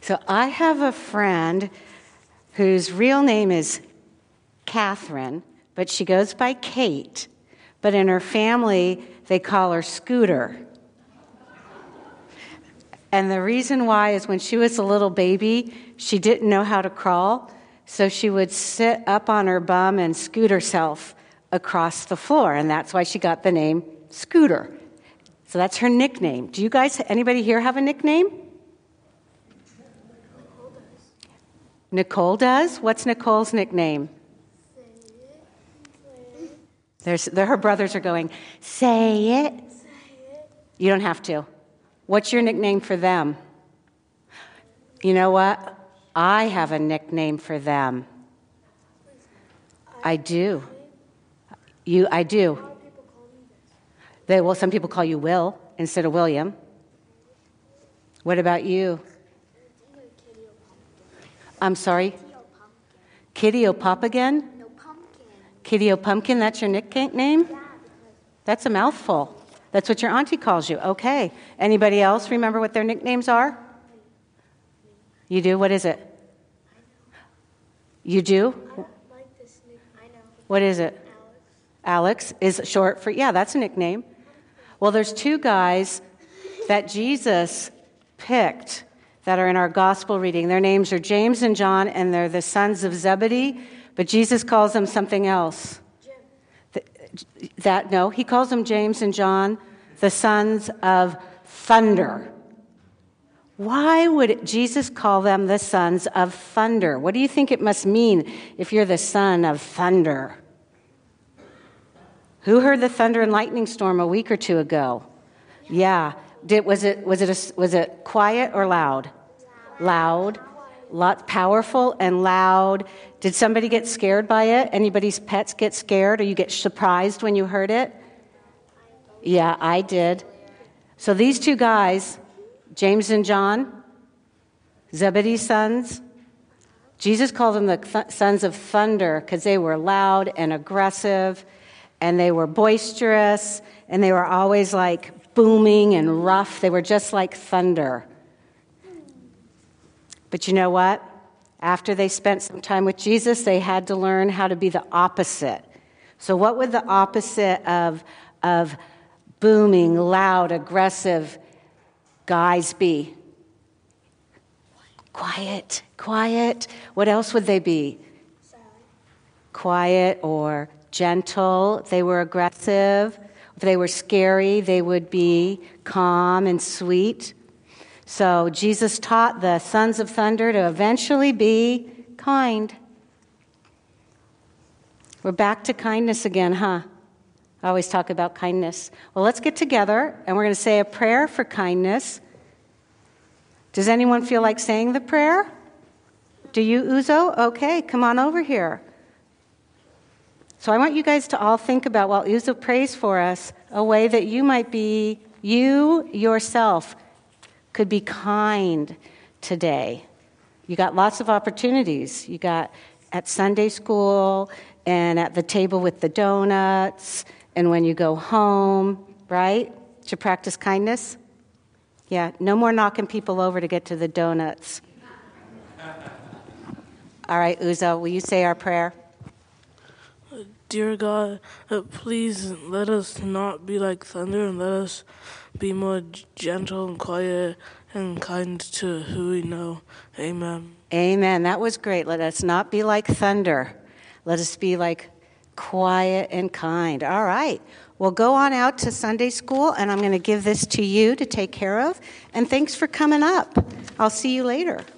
So I have a friend whose real name is Catherine, but she goes by Kate. But in her family, they call her Scooter. And the reason why is when she was a little baby, she didn't know how to crawl, so she would sit up on her bum and scoot herself across the floor, and that's why she got the name Scooter. So that's her nickname. Do you guys, anybody here have a nickname? Nicole does? What's Nicole's nickname? Her brothers are going, say it. You don't have to. What's your nickname for them? You know what? I have a nickname for them. I do. I do. Some people call you Will instead of William. What about you? I'm sorry? Kitty O'Pop-again? No, Pumpkin. Kitty O'Pumpkin, that's your nickname? Yeah. That's a mouthful. That's what your auntie calls you. Okay. Anybody else remember what their nicknames are? You do? What is it? You do? I don't like this nickname. I know. What is it? Alex is short for, yeah, that's a nickname. Well, there's two guys that Jesus picked that are in our gospel reading. Their names are James and John, and they're the sons of Zebedee, but Jesus calls them something else. No, he calls them James and John, the sons of thunder. Why would Jesus call them the sons of thunder? What do you think it must mean if you're the son of thunder? Who heard the thunder and lightning storm a week or two ago? Yeah. Was it quiet or loud? Loud. Powerful and loud. Did somebody get scared by it? Anybody's pets get scared or you get surprised when you heard it? Yeah, I did. So these two guys, James and John, Zebedee's sons, Jesus called them the sons of thunder because they were loud and aggressive and they were boisterous and they were always like booming and rough. They were just like thunder. But you know what? After they spent some time with Jesus, they had to learn how to be the opposite. So what would the opposite of booming, loud, aggressive guys be? Quiet. What else would they be? Quiet or gentle. If they were aggressive. If they were scary, they would be calm and sweet. So Jesus taught the sons of thunder to eventually be kind. We're back to kindness again, huh? I always talk about kindness. Well, let's get together, and we're going to say a prayer for kindness. Does anyone feel like saying the prayer? Do you, Uzo? Okay, come on over here. So I want you guys to all think about, while Uzo prays for us, a way that you might be, you yourself could be kind today. You got lots of opportunities. You got at Sunday school and at the table with the donuts and when you go home, right? To practice kindness. Yeah, no more knocking people over to get to the donuts. All right, Uzo, will you say our prayer? Dear God, please let us not be like thunder and let us be more gentle and quiet and kind to who we know. Amen. Amen. That was great. Let us not be like thunder. Let us be like quiet and kind. All right. Well, go on out to Sunday school, and I'm going to give this to you to take care of. And thanks for coming up. I'll see you later.